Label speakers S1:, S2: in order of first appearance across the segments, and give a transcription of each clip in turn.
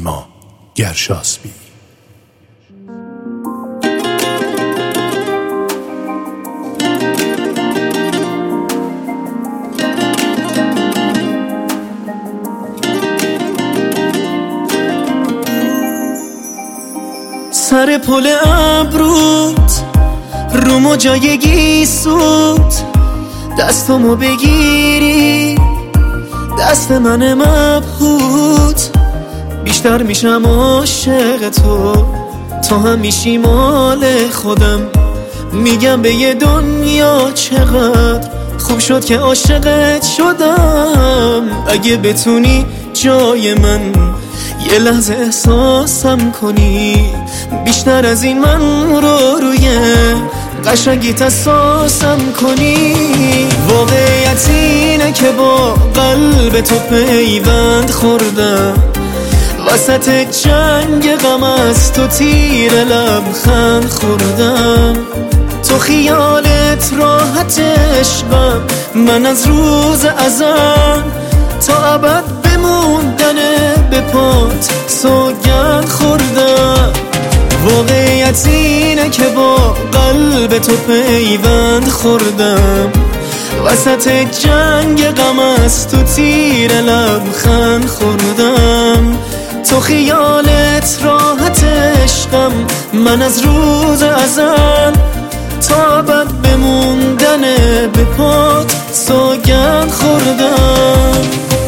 S1: نیما گرشاسبی.
S2: سر پل ابروت رومو جای گیسوت دستمو بگیری دست من مبهوت بیشتر میشم عاشق تو هم میشی مال خودم. میگم به یه دنیا چقدر خوب شد که عاشقت شدم. اگه بتونی جای من یه لحظه احساسم کنی بیشتر از این من رو روی قشنگیت اساسم کنی. واقعیت اینه که با قلب تو پیوند خوردم وسط جنگ غم از تو تیر لبخند خوردم. تو خیالت راحت عشقم من از روز ازل تا ابد بموندن به پات سوگند خوردم. واقعیت اینه که با قلب تو پیوند خوردم وسط جنگ غم از تو تیر لبخند خوردم. تو خیالت راحت عشقم من از روز ازل تا ابد بموندن به پات سوگند خوردم.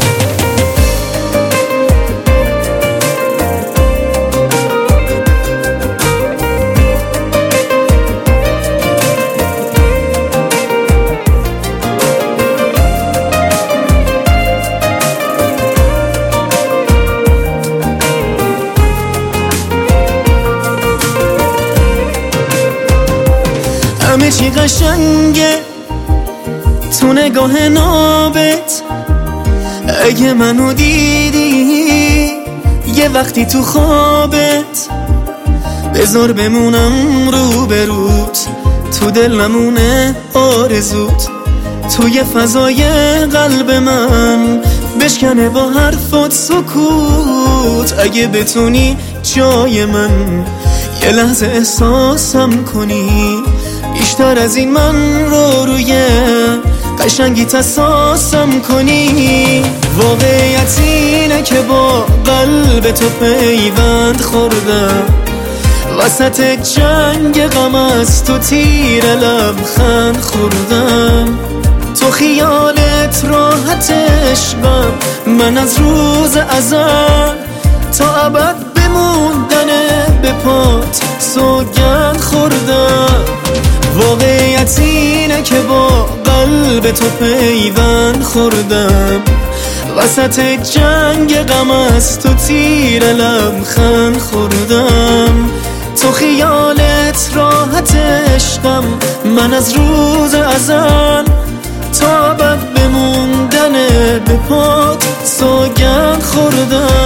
S2: همه چی قشنگه تو نگاه نابت. اگه منو دیدی یه وقتی تو خوابت بذار بمونم رو بروت تو دل نمونه آرزوت توی فضای قلب من بشکنه با حرفات سکوت. اگه بتونی جای من یه لحظه احساسم کنی بیشتر از این من رو روی قشنگیت اساسم کنی. واقعیت اینه که با قلب تو پیوند خوردم وسط جنگ غم از تو تیر لبخند خوردم. تو خیالت راحت عشقم من از روز ازل تا ابد بموندن به پات سوگند خوردم. واقعیت اینه که با قلب تو پیوند خوردم وسط جنگ غم از تو تیر لبخند خوردم. تو خیالت راحت عشقم من از روز ازل تا ابد بموندن به پات سوگند خوردم.